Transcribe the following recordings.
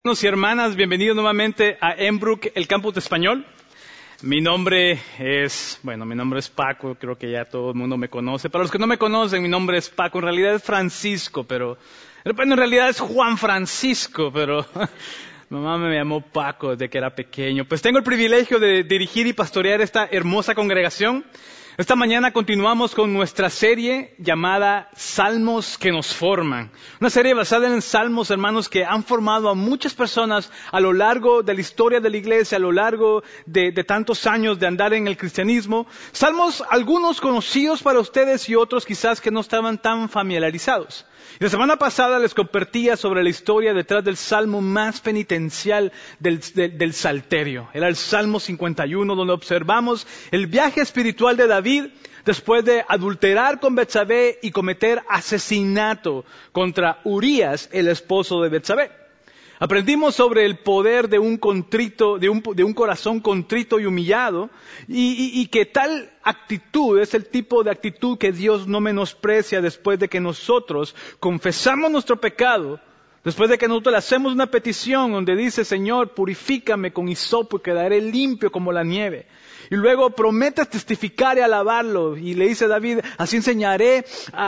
Hermanos y hermanas, bienvenidos nuevamente a Embrook, el campus de español. Mi nombre es Paco, creo que ya todo el mundo me conoce. Para los que no me conocen, mi nombre es Paco, en realidad es Francisco, en realidad es Juan Francisco, pero mamá me llamó Paco desde que era pequeño. Pues tengo el privilegio de dirigir y pastorear esta hermosa congregación. Esta mañana continuamos con nuestra serie llamada Salmos que nos forman. Una serie basada en salmos, hermanos, que han formado a muchas personas a lo largo de la historia de la iglesia, a lo largo de tantos años de andar en el cristianismo. Salmos, algunos conocidos para ustedes y otros quizás que no estaban tan familiarizados. Y la semana pasada les compartía sobre la historia detrás del salmo más penitencial del Salterio. Era el Salmo 51, donde observamos el viaje espiritual de David después de adulterar con Betsabé y cometer asesinato contra Urías, el esposo de Betsabé. Aprendimos sobre el poder de un corazón contrito y humillado, y que tal actitud es el tipo de actitud que Dios no menosprecia después de que nosotros confesamos nuestro pecado, después de que nosotros le hacemos una petición donde dice: Señor, purifícame con hisopo y quedaré limpio como la nieve. Y luego promete testificar y alabarlo. Y le dice David: así enseñaré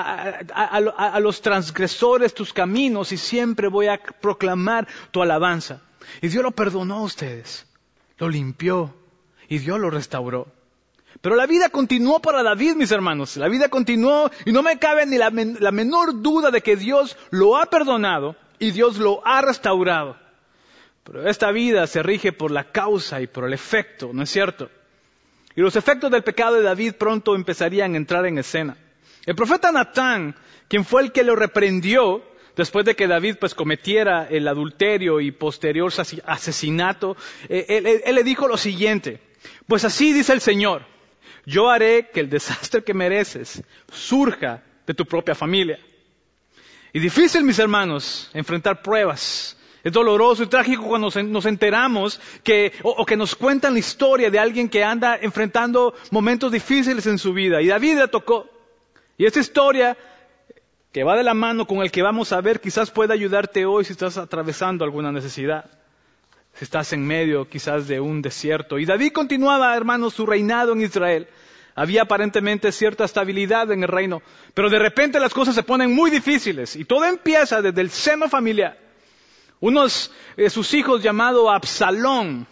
a los transgresores tus caminos y siempre voy a proclamar tu alabanza. Y Dios lo perdonó a ustedes, lo limpió y Dios lo restauró. Pero la vida continuó para David, mis hermanos. La vida continuó y no me cabe ni la menor duda de que Dios lo ha perdonado y Dios lo ha restaurado. Pero esta vida se rige por la causa y por el efecto, ¿no es cierto? Y los efectos del pecado de David pronto empezarían a entrar en escena. El profeta Natán, quien fue el que lo reprendió después de que David cometiera el adulterio y posterior asesinato, él le dijo lo siguiente: pues así dice el Señor, yo haré que el desastre que mereces surja de tu propia familia. Y difícil, mis hermanos, enfrentar pruebas. Es doloroso y trágico cuando nos enteramos que nos cuentan la historia de alguien que anda enfrentando momentos difíciles en su vida. Y David le tocó. Y esta historia, que va de la mano con el que vamos a ver, quizás pueda ayudarte hoy si estás atravesando alguna necesidad. Si estás en medio quizás de un desierto. Y David continuaba, hermanos, su reinado en Israel. Había aparentemente cierta estabilidad en el reino. Pero de repente las cosas se ponen muy difíciles. Y todo empieza desde el seno familiar. Uno de sus hijos, llamado Absalón,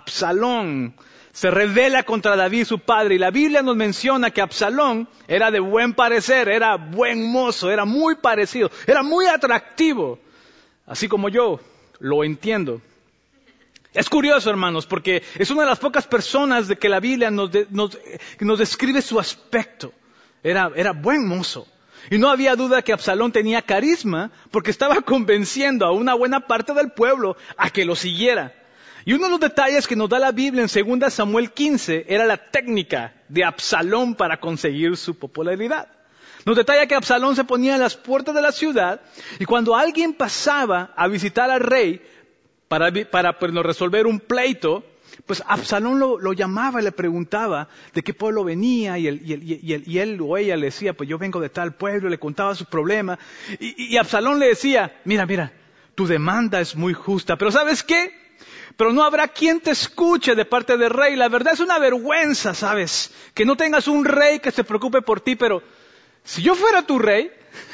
se rebela contra David, su padre. Y la Biblia nos menciona que Absalón era de buen parecer, era buen mozo, era muy parecido, era muy atractivo. Así como yo lo entiendo. Es curioso, hermanos, porque es una de las pocas personas de que la Biblia nos describe su aspecto. Era buen mozo. Y no había duda que Absalón tenía carisma porque estaba convenciendo a una buena parte del pueblo a que lo siguiera. Y uno de los detalles que nos da la Biblia en 2 Samuel 15 era la técnica de Absalón para conseguir su popularidad. Nos detalla que Absalón se ponía en las puertas de la ciudad y cuando alguien pasaba a visitar al rey para resolver un pleito, pues Absalón lo llamaba y le preguntaba de qué pueblo venía y él o ella le decía: pues yo vengo de tal pueblo, le contaba sus problemas y Absalón le decía: mira, tu demanda es muy justa, pero ¿sabes qué? Pero no habrá quien te escuche de parte del rey. La verdad es una vergüenza, ¿sabes? Que no tengas un rey que se preocupe por ti, pero si yo fuera tu rey,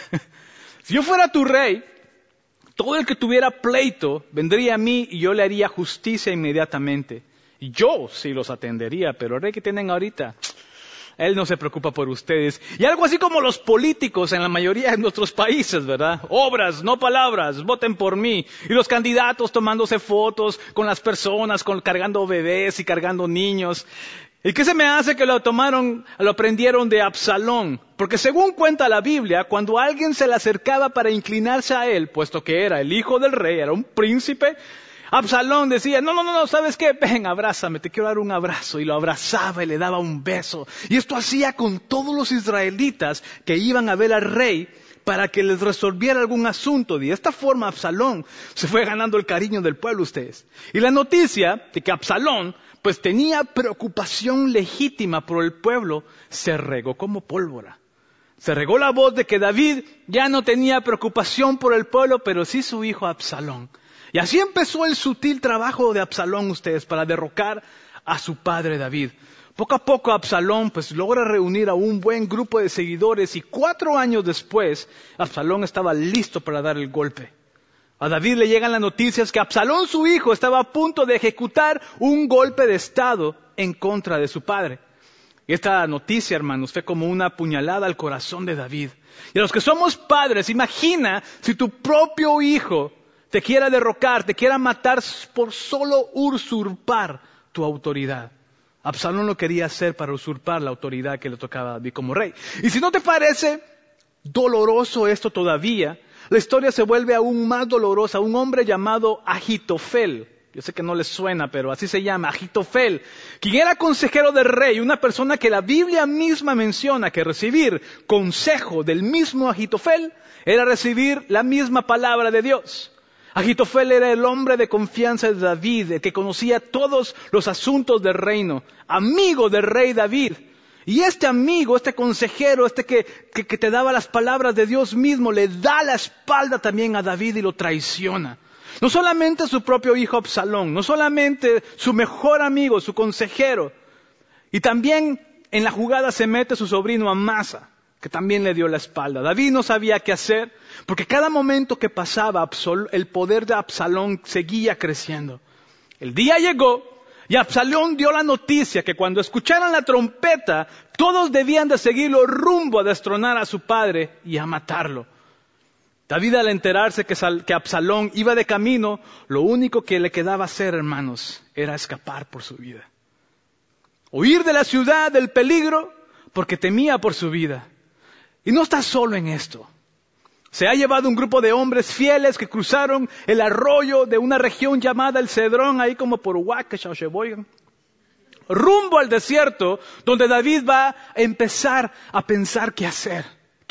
todo el que tuviera pleito vendría a mí y yo le haría justicia inmediatamente. Y yo sí los atendería, pero el rey que tienen ahorita, él no se preocupa por ustedes. Y algo así como los políticos en la mayoría de nuestros países, ¿verdad? Obras, no palabras, voten por mí. Y los candidatos tomándose fotos con las personas, cargando bebés y cargando niños. ¿Y qué se me hace que lo aprendieron de Absalón? Porque según cuenta la Biblia, cuando alguien se le acercaba para inclinarse a él, puesto que era el hijo del rey, era un príncipe, Absalón decía: no, ¿sabes qué? Ven, abrázame, te quiero dar un abrazo. Y lo abrazaba y le daba un beso. Y esto hacía con todos los israelitas que iban a ver al rey para que les resolviera algún asunto. Y de esta forma Absalón se fue ganando el cariño del pueblo, ustedes. Y la noticia de que Absalón pues tenía preocupación legítima por el pueblo, se regó como pólvora. Se regó la voz de que David ya no tenía preocupación por el pueblo, pero sí su hijo Absalón. Y así empezó el sutil trabajo de Absalón, para derrocar a su padre David. Poco a poco Absalón logra reunir a un buen grupo de seguidores y 4 años después Absalón estaba listo para dar el golpe. A David le llegan las noticias que Absalón, su hijo, estaba a punto de ejecutar un golpe de estado en contra de su padre. Y esta noticia, hermanos, fue como una puñalada al corazón de David. Y a los que somos padres, imagina si tu propio hijo te quiera derrocar, te quiera matar por solo usurpar tu autoridad. Absalón lo quería hacer para usurpar la autoridad que le tocaba a David como rey. Y si no te parece doloroso esto todavía, la historia se vuelve aún más dolorosa. Un hombre llamado Ahitofel, yo sé que no les suena, pero así se llama, Ahitofel, quien era consejero del rey, una persona que la Biblia misma menciona que recibir consejo del mismo Ahitofel era recibir la misma palabra de Dios. Ahitofel era el hombre de confianza de David, el que conocía todos los asuntos del reino, amigo del rey David. Y este amigo, este consejero, que te daba las palabras de Dios mismo, le da la espalda también a David y lo traiciona. No solamente su propio hijo Absalón, no solamente su mejor amigo, su consejero, y también en la jugada se mete su sobrino Amasa, que también le dio la espalda. David no sabía qué hacer, porque cada momento que pasaba, el poder de Absalón seguía creciendo. El día llegó, y Absalón dio la noticia que cuando escucharan la trompeta, todos debían de seguirlo rumbo a destronar a su padre y a matarlo. David, al enterarse que Absalón iba de camino, lo único que le quedaba hacer, hermanos, era escapar por su vida. Huir de la ciudad, del peligro, porque temía por su vida. Y no está solo en esto. Se ha llevado un grupo de hombres fieles que cruzaron el arroyo de una región llamada el Cedrón, ahí como por Huaca, rumbo al desierto, donde David va a empezar a pensar qué hacer.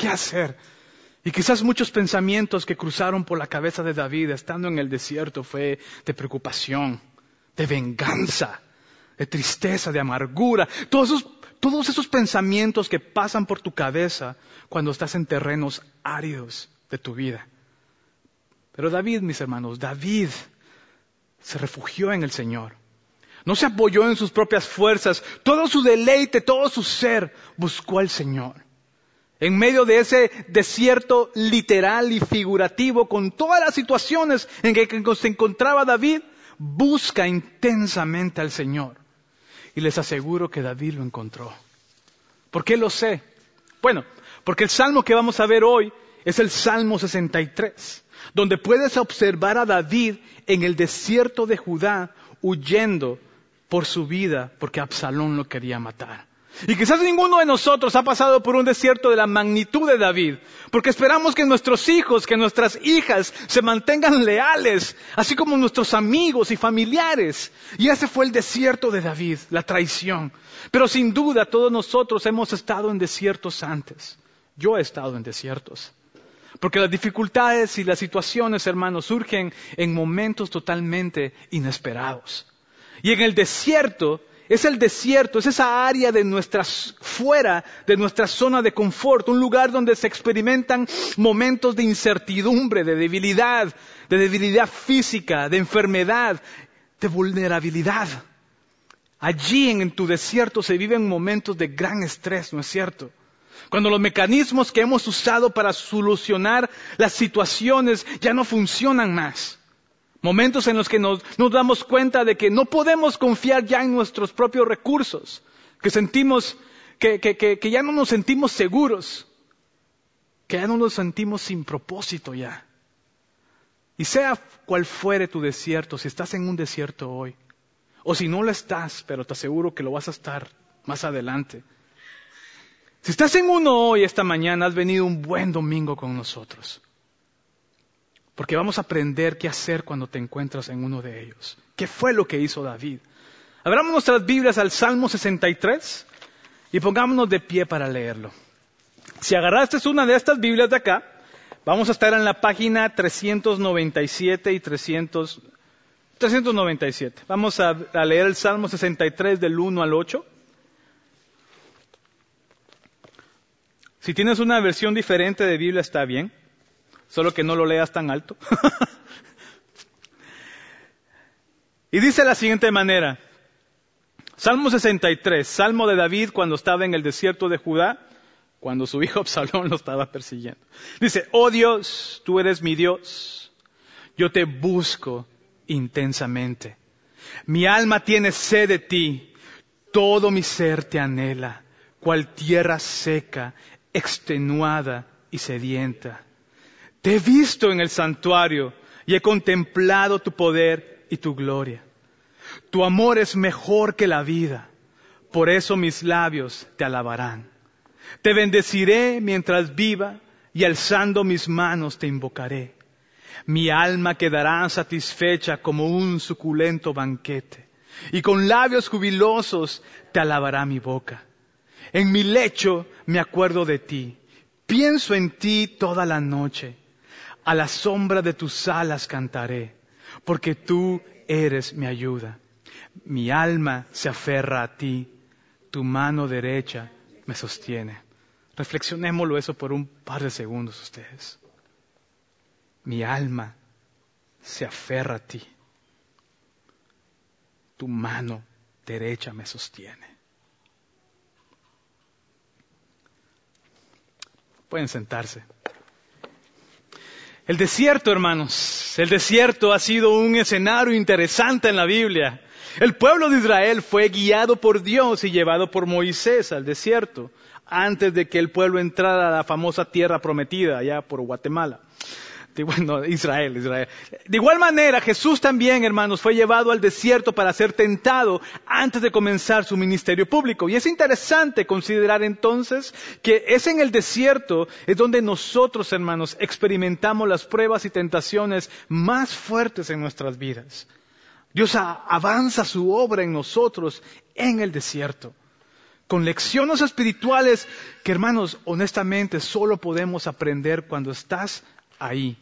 Y quizás muchos pensamientos que cruzaron por la cabeza de David estando en el desierto fue de preocupación, de venganza, de tristeza, de amargura. Todos esos pensamientos que pasan por tu cabeza cuando estás en terrenos áridos de tu vida. Pero David, mis hermanos, David se refugió en el Señor. No se apoyó en sus propias fuerzas. Todo su deleite, todo su ser buscó al Señor. En medio de ese desierto literal y figurativo, con todas las situaciones en que se encontraba David, busca intensamente al Señor. Y les aseguro que David lo encontró. ¿Por qué lo sé? Bueno, porque el salmo que vamos a ver hoy es el Salmo 63, donde puedes observar a David en el desierto de Judá huyendo por su vida porque Absalón lo quería matar. Y quizás ninguno de nosotros ha pasado por un desierto de la magnitud de David, porque esperamos que nuestros hijos, que nuestras hijas se mantengan leales, así como nuestros amigos y familiares. Y ese fue el desierto de David, la traición. Pero sin duda todos nosotros hemos estado en desiertos antes. Yo he estado en desiertos. Porque las dificultades y las situaciones, hermanos, surgen en momentos totalmente inesperados. Y en el desierto, es esa área fuera de nuestra zona de confort, un lugar donde se experimentan momentos de incertidumbre, de debilidad física, de enfermedad, de vulnerabilidad. Allí en tu desierto se viven momentos de gran estrés, ¿no es cierto? Cuando los mecanismos que hemos usado para solucionar las situaciones ya no funcionan más. Momentos en los que nos damos cuenta de que no podemos confiar ya en nuestros propios recursos, que sentimos que ya no nos sentimos seguros, que ya no nos sentimos sin propósito ya. Y sea cual fuere tu desierto, si estás en un desierto hoy, o si no lo estás, pero te aseguro que lo vas a estar más adelante. Si estás en uno hoy, esta mañana, has venido un buen domingo con nosotros. Porque vamos a aprender qué hacer cuando te encuentras en uno de ellos. ¿Qué fue lo que hizo David? Abramos nuestras Biblias al Salmo 63 y pongámonos de pie para leerlo. Si agarraste una de estas Biblias de acá, vamos a estar en la página 397 y 397. Vamos a leer el Salmo 63 del 1 al 8. Si tienes una versión diferente de Biblia está bien. Solo que no lo leas tan alto. Y dice de la siguiente manera, Salmo 63, Salmo de David cuando estaba en el desierto de Judá, cuando su hijo Absalón lo estaba persiguiendo. Dice, oh Dios, tú eres mi Dios, yo te busco intensamente. Mi alma tiene sed de ti, todo mi ser te anhela, cual tierra seca, extenuada y sedienta. Te he visto en el santuario y he contemplado tu poder y tu gloria. Tu amor es mejor que la vida, por eso mis labios te alabarán. Te bendeciré mientras viva y alzando mis manos te invocaré. Mi alma quedará satisfecha como un suculento banquete, y con labios jubilosos te alabará mi boca. En mi lecho me acuerdo de ti, pienso en ti toda la noche. A la sombra de tus alas cantaré, porque tú eres mi ayuda. Mi alma se aferra a ti, tu mano derecha me sostiene. Reflexionémoslo eso por un par de segundos ustedes. Mi alma se aferra a ti, tu mano derecha me sostiene. Pueden sentarse. El desierto, hermanos, el desierto ha sido un escenario interesante en la Biblia. El pueblo de Israel fue guiado por Dios y llevado por Moisés al desierto, antes de que el pueblo entrara a la famosa tierra prometida, allá por Guatemala. Bueno, Israel. De igual manera, Jesús también, hermanos, fue llevado al desierto para ser tentado antes de comenzar su ministerio público. Y es interesante considerar entonces que es en el desierto es donde nosotros, hermanos, experimentamos las pruebas y tentaciones más fuertes en nuestras vidas. Dios avanza su obra en nosotros en el desierto, con lecciones espirituales que, hermanos, honestamente solo podemos aprender cuando estás ahí.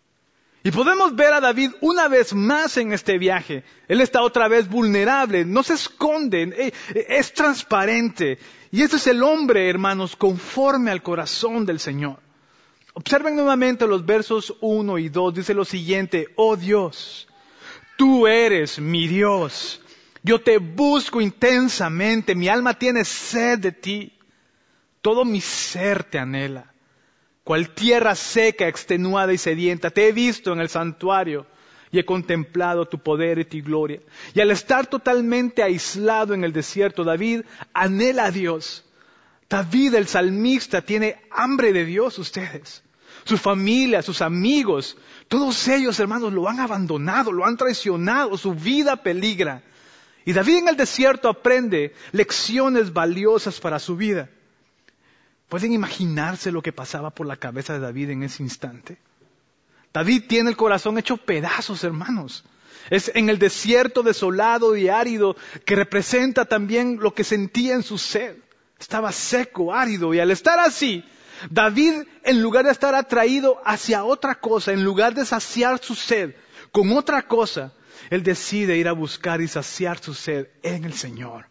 Y podemos ver a David una vez más en este viaje. Él está otra vez vulnerable, no se esconde, es transparente. Y ese es el hombre, hermanos, conforme al corazón del Señor. Observen nuevamente los versos 1 y 2, dice lo siguiente, oh Dios, tú eres mi Dios, yo te busco intensamente, mi alma tiene sed de ti, todo mi ser te anhela. Cual tierra seca, extenuada y sedienta, te he visto en el santuario y he contemplado tu poder y tu gloria. Y al estar totalmente aislado en el desierto, David anhela a Dios. David, el salmista, tiene hambre de Dios, ustedes. Su familia, sus amigos, todos ellos, hermanos, lo han abandonado, lo han traicionado, su vida peligra. Y David en el desierto aprende lecciones valiosas para su vida. ¿Pueden imaginarse lo que pasaba por la cabeza de David en ese instante? David tiene el corazón hecho pedazos, hermanos. Es en el desierto desolado y árido que representa también lo que sentía en su sed. Estaba seco, árido, y al estar así, David, en lugar de estar atraído hacia otra cosa, en lugar de saciar su sed con otra cosa, él decide ir a buscar y saciar su sed en el Señor.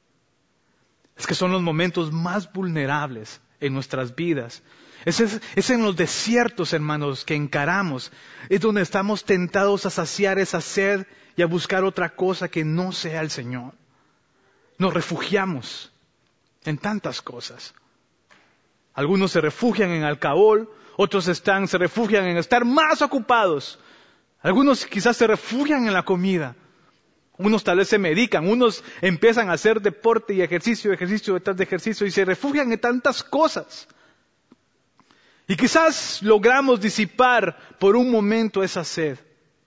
Es que son los momentos más vulnerables en nuestras vidas. Es en los desiertos, hermanos, que encaramos. Es donde estamos tentados a saciar esa sed y a buscar otra cosa que no sea el Señor. Nos refugiamos en tantas cosas. Algunos se refugian en alcohol, otros se refugian en estar más ocupados. Algunos quizás se refugian en la comida. Unos tal vez se medican, unos empiezan a hacer deporte y ejercicio detrás de ejercicio y se refugian en tantas cosas. Y quizás logramos disipar por un momento esa sed.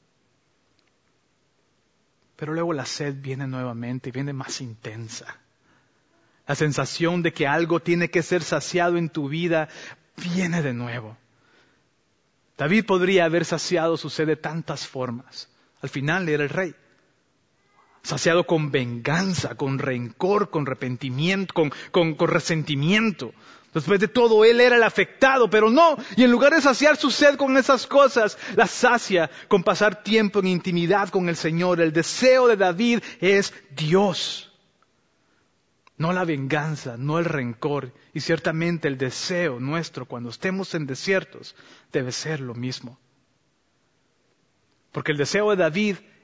Pero luego la sed viene nuevamente y viene más intensa. La sensación de que algo tiene que ser saciado en tu vida viene de nuevo. David podría haber saciado su sed de tantas formas. Al final era el rey. Saciado con venganza, con rencor, con arrepentimiento, con resentimiento. Después de todo, él era el afectado, pero no. Y en lugar de saciar su sed con esas cosas, la sacia con pasar tiempo en intimidad con el Señor. El deseo de David es Dios. No la venganza, no el rencor. Y ciertamente el deseo nuestro cuando estemos en desiertos debe ser lo mismo. Porque el deseo de David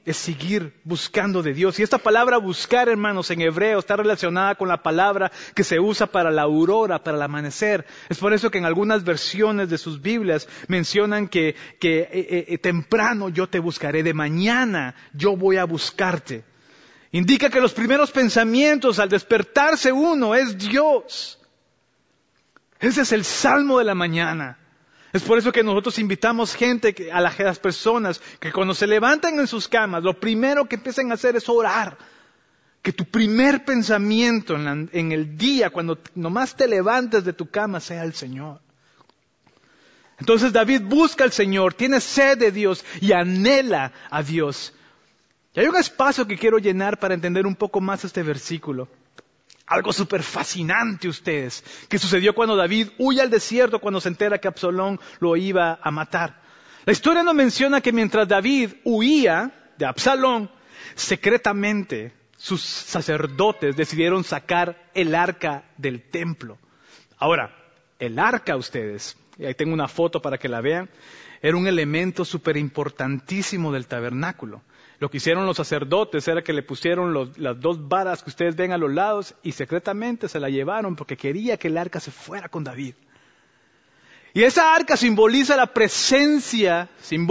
es seguir buscando de Dios. Y esta palabra buscar, hermanos, en hebreo está relacionada con la palabra que se usa para la aurora, para el amanecer. Es por eso que en algunas versiones de sus Biblias mencionan que temprano yo te buscaré, de mañana yo voy a buscarte. Indica que los primeros pensamientos al despertarse uno es Dios. Ese es el salmo de la mañana. Es por eso que nosotros invitamos a las personas que cuando se levantan en sus camas, lo primero que empiecen a hacer es orar. Que tu primer pensamiento en el día, cuando nomás te levantes de tu cama, sea el Señor. Entonces David busca al Señor, tiene sed de Dios y anhela a Dios. Y hay un espacio que quiero llenar para entender un poco más este versículo. Algo súper fascinante ustedes, que sucedió cuando David huye al desierto cuando se entera que Absalón lo iba a matar. La historia nos menciona que mientras David huía de Absalón, secretamente sus sacerdotes decidieron sacar el arca del templo. Ahora, el arca, ustedes, y ahí tengo una foto para que la vean, era un elemento súper importantísimo del tabernáculo. Lo que hicieron los sacerdotes era que le pusieron las dos varas que ustedes ven a los lados y secretamente se la llevaron porque quería que el arca se fuera con David. Y esa arca simboliza la presencia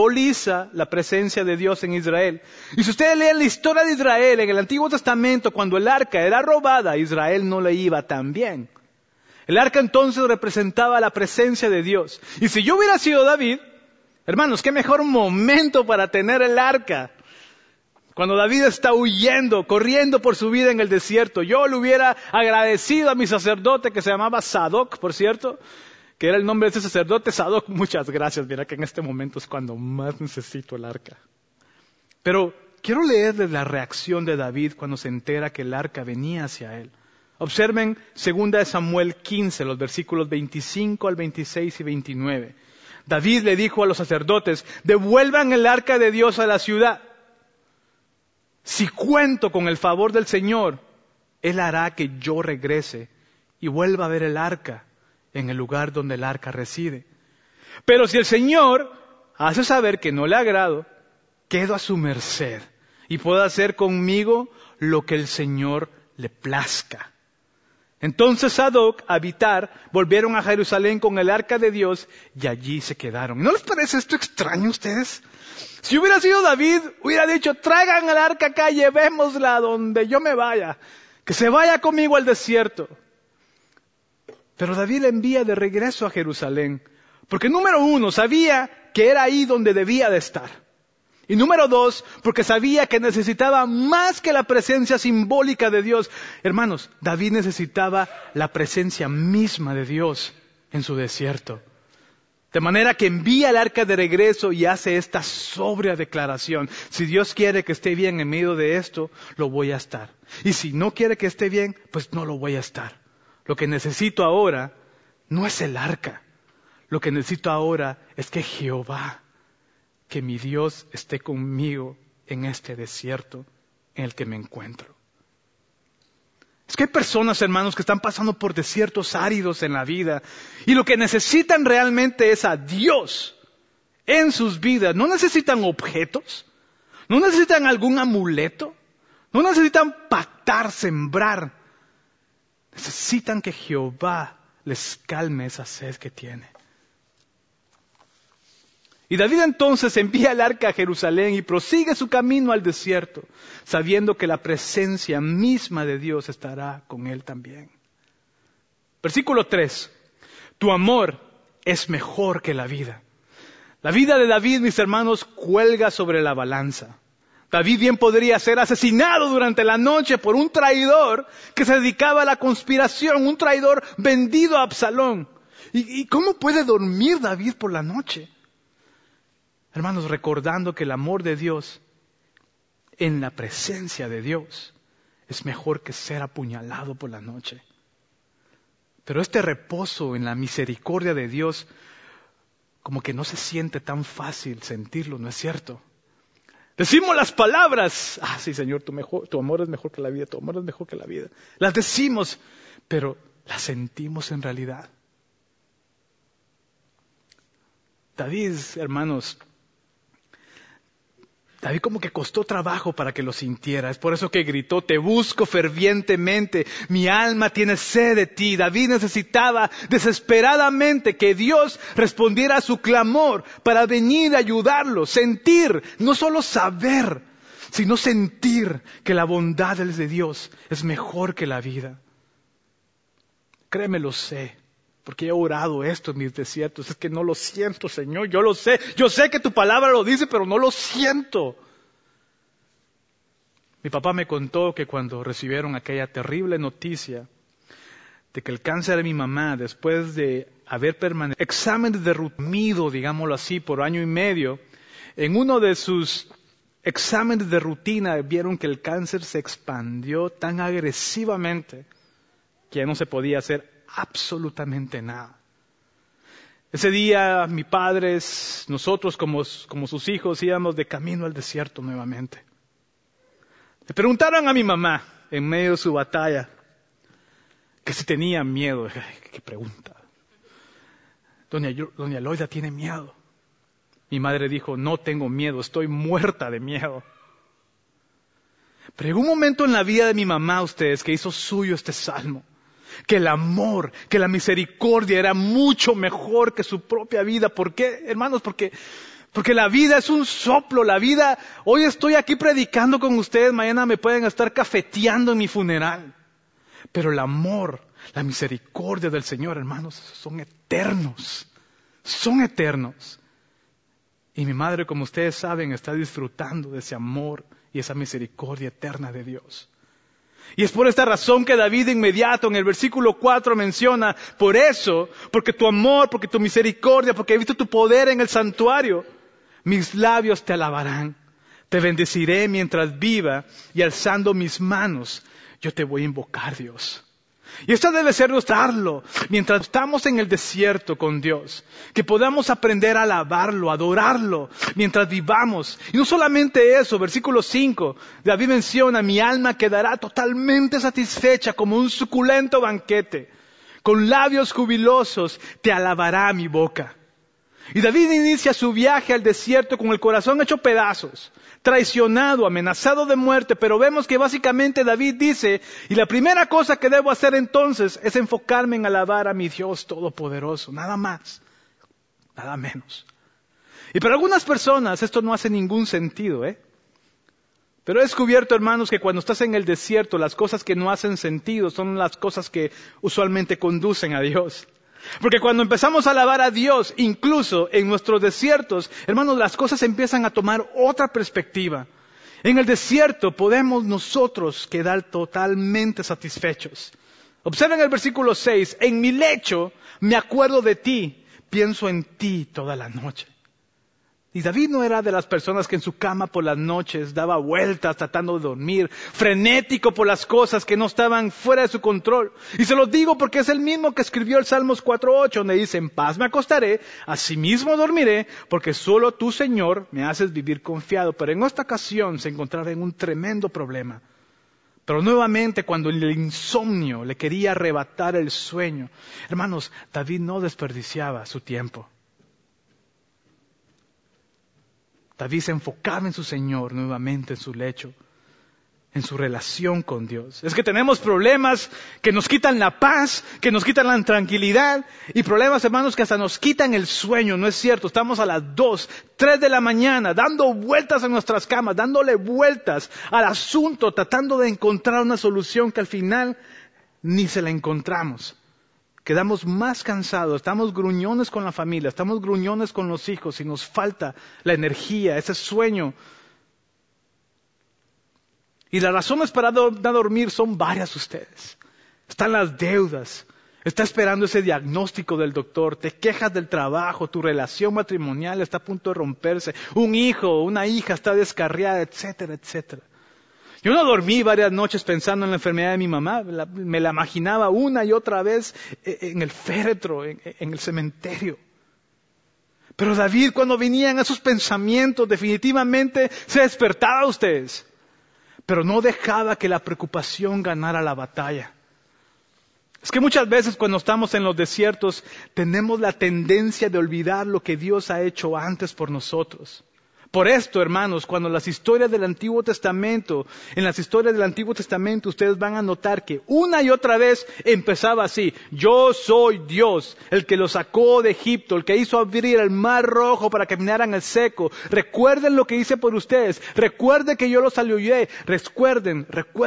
de Dios en Israel. Y si ustedes leen la historia de Israel en el Antiguo Testamento, cuando el arca era robada, Israel no le iba tan bien. El arca entonces representaba la presencia de Dios. Y si yo hubiera sido David, hermanos, qué mejor momento para tener el arca. Cuando David está huyendo, corriendo por su vida en el desierto, yo le hubiera agradecido a mi sacerdote que se llamaba Sadoc, por cierto, que era el nombre de ese sacerdote. Sadoc, muchas gracias, mira que en este momento es cuando más necesito el arca. Pero quiero leerles la reacción de David cuando se entera que el arca venía hacia él. Observen 2 Samuel 15, los versículos 25 al 26 y 29. David le dijo a los sacerdotes, devuelvan el arca de Dios a la ciudad. Si cuento con el favor del Señor, Él hará que yo regrese y vuelva a ver el arca en el lugar donde el arca reside. Pero si el Señor hace saber que no le agrado, quedo a su merced y puedo hacer conmigo lo que el Señor le plazca. Entonces Sadoc, Abitar, volvieron a Jerusalén con el arca de Dios y allí se quedaron. ¿No les parece esto extraño a ustedes? Si hubiera sido David, hubiera dicho, traigan el arca acá, llevémosla donde yo me vaya, que se vaya conmigo al desierto. Pero David le envía de regreso a Jerusalén, porque número 1, sabía que era ahí donde debía de estar. Y número 2, porque sabía que necesitaba más que la presencia simbólica de Dios. Hermanos, David necesitaba la presencia misma de Dios en su desierto. De manera que envía el arca de regreso y hace esta sobria declaración. Si Dios quiere que esté bien en medio de esto, lo voy a estar. Y si no quiere que esté bien, pues no lo voy a estar. Lo que necesito ahora no es el arca. Lo que necesito ahora es que Jehová, que mi Dios esté conmigo en este desierto en el que me encuentro. Es que hay personas, hermanos, que están pasando por desiertos áridos en la vida y lo que necesitan realmente es a Dios en sus vidas. No necesitan objetos, no necesitan algún amuleto, no necesitan pactar, sembrar. Necesitan que Jehová les calme esa sed que tiene. Y David entonces envía el arca a Jerusalén y prosigue su camino al desierto, sabiendo que la presencia misma de Dios estará con él también. Versículo 3. Tu amor es mejor que la vida. La vida de David, mis hermanos, cuelga sobre la balanza. David bien podría ser asesinado durante la noche por un traidor que se dedicaba a la conspiración, un traidor vendido a Absalón. ¿Y cómo puede dormir David por la noche? Hermanos, recordando que el amor de Dios, en la presencia de Dios, es mejor que ser apuñalado por la noche. Pero este reposo en la misericordia de Dios, como que no se siente tan fácil sentirlo, ¿no es cierto? Decimos las palabras, sí Señor, tu amor es mejor que la vida, tu amor es mejor que la vida. Las decimos, pero las sentimos en realidad. David, hermanos, David como que costó trabajo para que lo sintiera. Es por eso que gritó, te busco fervientemente, mi alma tiene sed de ti. David necesitaba desesperadamente que Dios respondiera a su clamor para venir a ayudarlo, sentir, no solo saber, sino sentir que la bondad de Dios es mejor que la vida. Créeme, lo sé. Porque he orado esto en mis desiertos. Es que no lo siento, Señor. Yo lo sé. Yo sé que tu palabra lo dice, pero no lo siento. Mi papá me contó que cuando recibieron aquella terrible noticia de que el cáncer de mi mamá, después de haber permanecido exámenes de rutina, digámoslo así, por 1 año y medio, en uno de sus exámenes de rutina vieron que el cáncer se expandió tan agresivamente que ya no se podía hacer absolutamente nada. Ese día mi padre, nosotros como sus hijos íbamos de camino al desierto nuevamente. Le preguntaron a mi mamá en medio de su batalla que si tenía miedo. ¿Qué pregunta? Doña Loida tiene miedo. Mi madre dijo, no tengo miedo, estoy muerta de miedo. Pero llegó un momento en la vida de mi mamá, ustedes, que hizo suyo este salmo. Que el amor, que la misericordia era mucho mejor que su propia vida. ¿Por qué, hermanos? Porque la vida es un soplo, la vida, hoy estoy aquí predicando con ustedes, mañana me pueden estar cafeteando en mi funeral. Pero el amor, la misericordia del Señor, hermanos, son eternos, son eternos. Y mi madre, como ustedes saben, está disfrutando de ese amor y esa misericordia eterna de Dios. Y es por esta razón que David de inmediato en el versículo 4 menciona, por eso, porque tu amor, porque tu misericordia, porque he visto tu poder en el santuario, mis labios te alabarán, te bendeciré mientras viva y alzando mis manos, yo te voy a invocar, Dios. Y esto debe ser notarlo mientras estamos en el desierto con Dios, que podamos aprender a alabarlo, adorarlo, mientras vivamos. Y no solamente eso, versículo 5, David menciona, mi alma quedará totalmente satisfecha como un suculento banquete, con labios jubilosos te alabará mi boca. Y David inicia su viaje al desierto con el corazón hecho pedazos, traicionado, amenazado de muerte, pero vemos que básicamente David dice, y la primera cosa que debo hacer entonces es enfocarme en alabar a mi Dios Todopoderoso, nada más, nada menos. Y para algunas personas esto no hace ningún sentido, Pero he descubierto, hermanos, que cuando estás en el desierto, las cosas que no hacen sentido son las cosas que usualmente conducen a Dios. Porque cuando empezamos a alabar a Dios, incluso en nuestros desiertos, hermanos, las cosas empiezan a tomar otra perspectiva. En el desierto podemos nosotros quedar totalmente satisfechos. Observen el versículo 6, en mi lecho me acuerdo de ti, pienso en ti toda la noche. Y David no era de las personas que en su cama por las noches daba vueltas tratando de dormir, frenético por las cosas que no estaban fuera de su control. Y se lo digo porque es el mismo que escribió el Salmos 4:8, donde dice, en paz me acostaré, asimismo dormiré, porque solo tú, Señor, me haces vivir confiado. Pero en esta ocasión se encontraba en un tremendo problema. Pero nuevamente cuando el insomnio le quería arrebatar el sueño, hermanos, David no desperdiciaba su tiempo. David se enfocaba en su Señor nuevamente en su lecho, en su relación con Dios. Es que tenemos problemas que nos quitan la paz, que nos quitan la tranquilidad y problemas, hermanos, que hasta nos quitan el sueño, ¿no es cierto? Estamos a las 2, 3 de la mañana dando vueltas en nuestras camas, dándole vueltas al asunto, tratando de encontrar una solución que al final ni se la encontramos. Quedamos más cansados, estamos gruñones con la familia, estamos gruñones con los hijos y nos falta la energía, ese sueño. Y las razones para no dormir son varias ustedes. Están las deudas, está esperando ese diagnóstico del doctor, te quejas del trabajo, tu relación matrimonial está a punto de romperse, un hijo o una hija está descarriada, etcétera, etcétera. Yo no dormí varias noches pensando en la enfermedad de mi mamá, me la imaginaba una y otra vez en el féretro, en el cementerio. Pero David, cuando venían esos pensamientos, definitivamente se despertaba a ustedes. Pero no dejaba que la preocupación ganara la batalla. Es que muchas veces cuando estamos en los desiertos, tenemos la tendencia de olvidar lo que Dios ha hecho antes por nosotros. Por esto, hermanos, cuando en las historias del Antiguo Testamento, ustedes van a notar que una y otra vez empezaba así: yo soy Dios, el que los sacó de Egipto, el que hizo abrir el mar rojo para que caminaran el seco. Recuerden lo que hice por ustedes, recuerden que yo los ayudé, recuerden.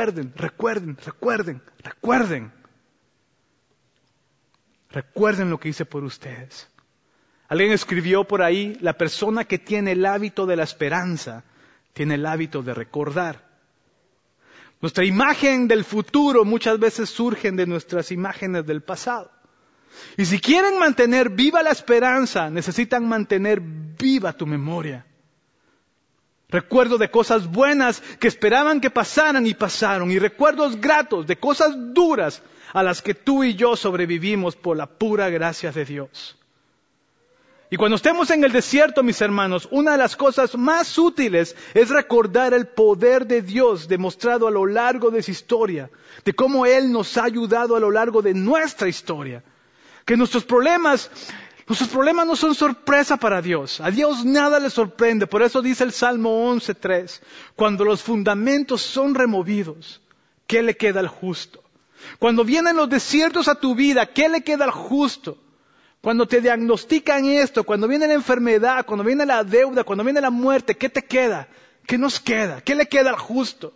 Recuerden lo que hice por ustedes. Alguien escribió por ahí: la persona que tiene el hábito de la esperanza, tiene el hábito de recordar. Nuestra imagen del futuro muchas veces surgen de nuestras imágenes del pasado. Y si quieren mantener viva la esperanza, necesitan mantener viva tu memoria. Recuerdo de cosas buenas que esperaban que pasaran y pasaron, y recuerdos gratos de cosas duras a las que tú y yo sobrevivimos por la pura gracia de Dios. Y cuando estemos en el desierto, mis hermanos, una de las cosas más útiles es recordar el poder de Dios demostrado a lo largo de su historia, de cómo Él nos ha ayudado a lo largo de nuestra historia. Que nuestros problemas no son sorpresa para Dios. A Dios nada le sorprende. Por eso dice el Salmo 11:3, cuando los fundamentos son removidos, ¿qué le queda al justo? Cuando vienen los desiertos a tu vida, ¿qué le queda al justo? Cuando te diagnostican esto, cuando viene la enfermedad, cuando viene la deuda, cuando viene la muerte, ¿qué te queda? ¿Qué nos queda? ¿Qué le queda al justo?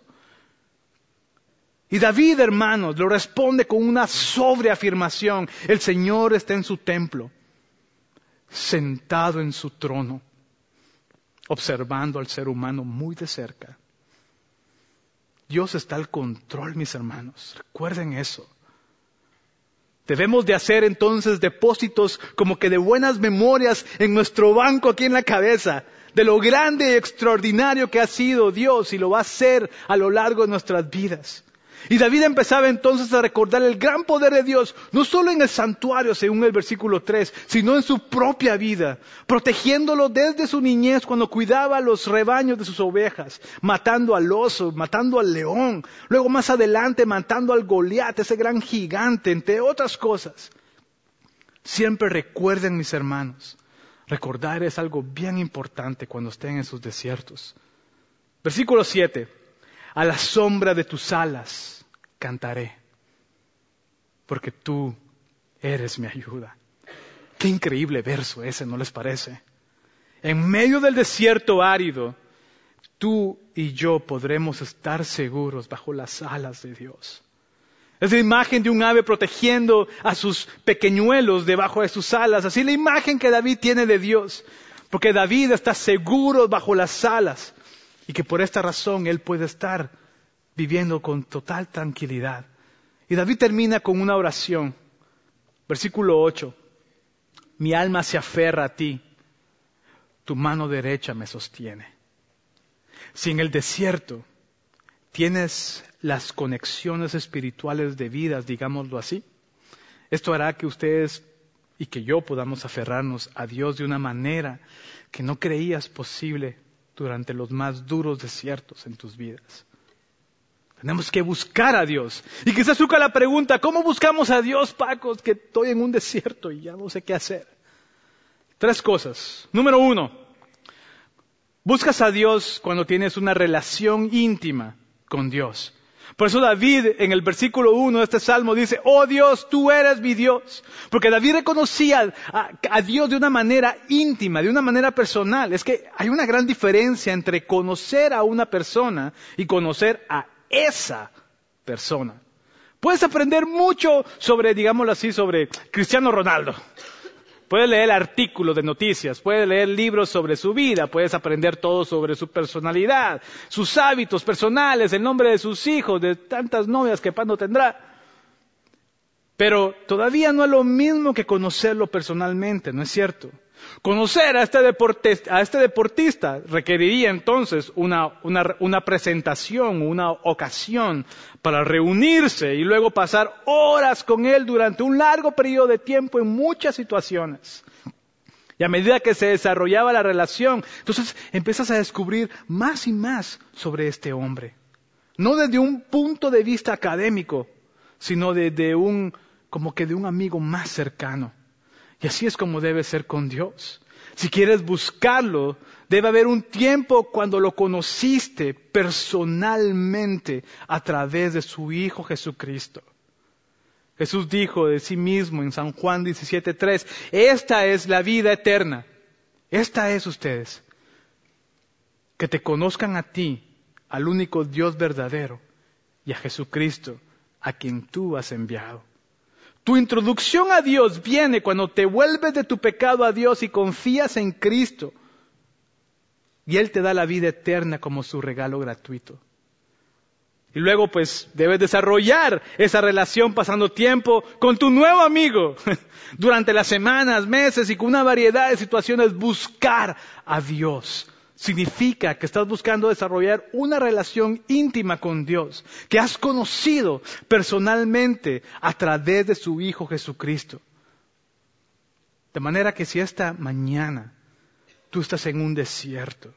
Y David, hermanos, lo responde con una sobria afirmación: el Señor está en su templo, sentado en su trono, observando al ser humano muy de cerca. Dios está al control, mis hermanos. Recuerden eso. Debemos de hacer entonces depósitos como que de buenas memorias en nuestro banco aquí en la cabeza, de lo grande y extraordinario que ha sido Dios y lo va a hacer a lo largo de nuestras vidas. Y David empezaba entonces a recordar el gran poder de Dios, no solo en el santuario, según el versículo 3, sino en su propia vida, protegiéndolo desde su niñez cuando cuidaba los rebaños de sus ovejas, matando al oso, matando al león, luego más adelante matando al Goliat, ese gran gigante, entre otras cosas. Siempre recuerden, mis hermanos, recordar es algo bien importante cuando estén en sus desiertos. Versículo 7. A la sombra de tus alas cantaré, porque tú eres mi ayuda. Qué increíble verso ese, ¿no les parece? En medio del desierto árido, tú y yo podremos estar seguros bajo las alas de Dios. Es la imagen de un ave protegiendo a sus pequeñuelos debajo de sus alas. Así es la imagen que David tiene de Dios, porque David está seguro bajo las alas. Y que por esta razón él puede estar viviendo con total tranquilidad. Y David termina con una oración. Versículo 8. Mi alma se aferra a ti, tu mano derecha me sostiene. Si en el desierto tienes las conexiones espirituales debidas, digámoslo así, esto hará que ustedes y que yo podamos aferrarnos a Dios de una manera que no creías posible durante los más duros desiertos en tus vidas. Tenemos que buscar a Dios. Y quizás surja la pregunta: ¿cómo buscamos a Dios, Paco? Que estoy en un desierto y ya no sé qué hacer. 3 cosas. Número 1, buscas a Dios cuando tienes una relación íntima con Dios. Por eso David en el versículo 1 de este salmo dice: oh Dios, tú eres mi Dios. Porque David reconocía a Dios de una manera íntima, de una manera personal. Es que hay una gran diferencia entre conocer a una persona y conocer a esa persona. Puedes aprender mucho sobre, digámoslo así, sobre Cristiano Ronaldo. Puedes leer artículos de noticias, puedes leer libros sobre su vida, puedes aprender todo sobre su personalidad, sus hábitos personales, el nombre de sus hijos, de tantas novias que Pando tendrá. Pero todavía no es lo mismo que conocerlo personalmente, ¿no es cierto? Conocer a este deportista requeriría entonces una presentación, una ocasión para reunirse y luego pasar horas con él durante un largo periodo de tiempo en muchas situaciones. Y a medida que se desarrollaba la relación, entonces empiezas a descubrir más y más sobre este hombre. No desde un punto de vista académico, sino desde un amigo más cercano. Y así es como debe ser con Dios. Si quieres buscarlo, debe haber un tiempo cuando lo conociste personalmente a través de su Hijo Jesucristo. Jesús dijo de sí mismo en San Juan 17:3, esta es la vida eterna. Esta es ustedes. Que te conozcan a ti, al único Dios verdadero, y a Jesucristo, a quien tú has enviado. Tu introducción a Dios viene cuando te vuelves de tu pecado a Dios y confías en Cristo. Y Él te da la vida eterna como su regalo gratuito. Y luego pues debes desarrollar esa relación pasando tiempo con tu nuevo amigo. Durante las semanas, meses y con una variedad de situaciones buscar a Dios. Significa que estás buscando desarrollar una relación íntima con Dios, que has conocido personalmente a través de su Hijo Jesucristo. De manera que si esta mañana tú estás en un desierto,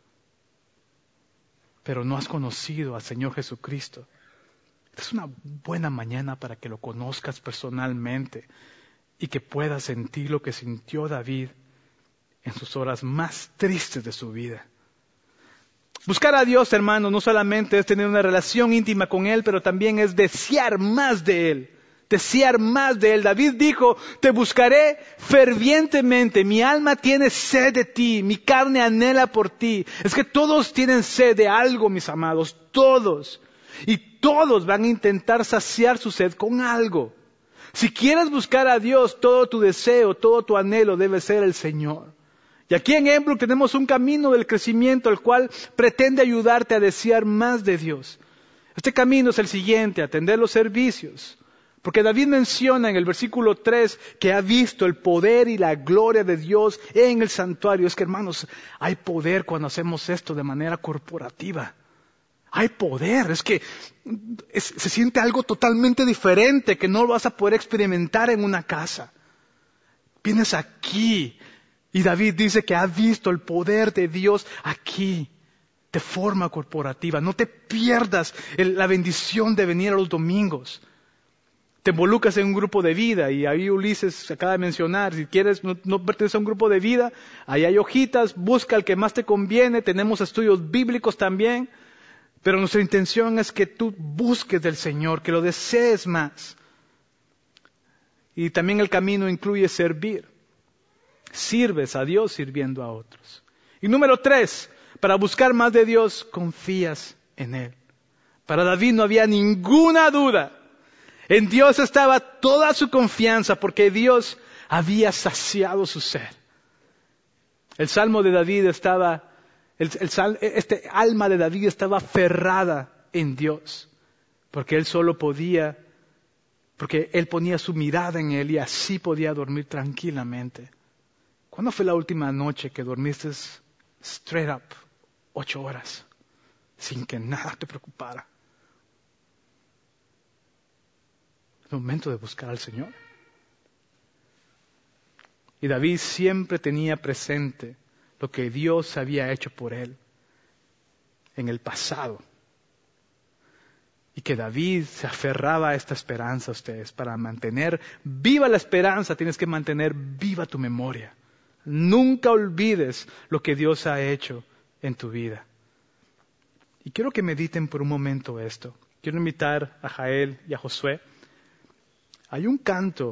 pero no has conocido al Señor Jesucristo, es una buena mañana para que lo conozcas personalmente y que puedas sentir lo que sintió David en sus horas más tristes de su vida. Buscar a Dios, hermano, no solamente es tener una relación íntima con Él, pero también es desear más de Él. Desear más de Él. David dijo, te buscaré fervientemente, mi alma tiene sed de ti, mi carne anhela por ti. Es que todos tienen sed de algo, mis amados, todos. Y todos van a intentar saciar su sed con algo. Si quieres buscar a Dios, todo tu deseo, todo tu anhelo debe ser el Señor. Y aquí en Embrook tenemos un camino del crecimiento, el cual pretende ayudarte a desear más de Dios. Este camino es el siguiente, atender los servicios. Porque David menciona en el versículo 3 que ha visto el poder y la gloria de Dios en el santuario. Es que, hermanos, hay poder cuando hacemos esto de manera corporativa. Hay poder, es que se siente algo totalmente diferente que no lo vas a poder experimentar en una casa. Vienes aquí y David dice que ha visto el poder de Dios aquí, de forma corporativa. No te pierdas la bendición de venir a los domingos. Te involucras en un grupo de vida y ahí Ulises acaba de mencionar, si quieres no perteneces a un grupo de vida, ahí hay hojitas, busca el que más te conviene, tenemos estudios bíblicos también, pero nuestra intención es que tú busques del Señor, que lo desees más. Y también el camino incluye servir. Sirves a Dios sirviendo a otros. Y número 3, para buscar más de Dios, confías en Él. Para David no había ninguna duda. En Dios estaba toda su confianza porque Dios había saciado su sed. El salmo de David estaba, este alma de David estaba aferrada en Dios. Porque él solo podía, porque él ponía su mirada en Él y así podía dormir tranquilamente. ¿Cuándo fue la última noche que dormiste straight up 8 horas sin que nada te preocupara? Es momento de buscar al Señor. Y David siempre tenía presente lo que Dios había hecho por él en el pasado. Y que David se aferraba a esta esperanza, ustedes. Para mantener viva la esperanza tienes que mantener viva tu memoria. Nunca olvides lo que Dios ha hecho en tu vida. Y quiero que mediten por un momento esto. Quiero invitar a Jael y a Josué. Hay un canto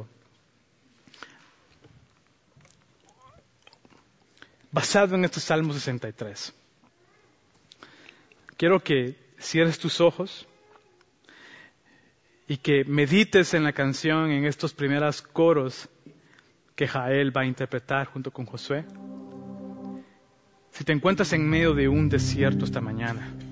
basado en este Salmo 63. Quiero que cierres tus ojos y que medites en la canción, en estos primeros coros que Jael va a interpretar junto con Josué. Si te encuentras en medio de un desierto esta mañana,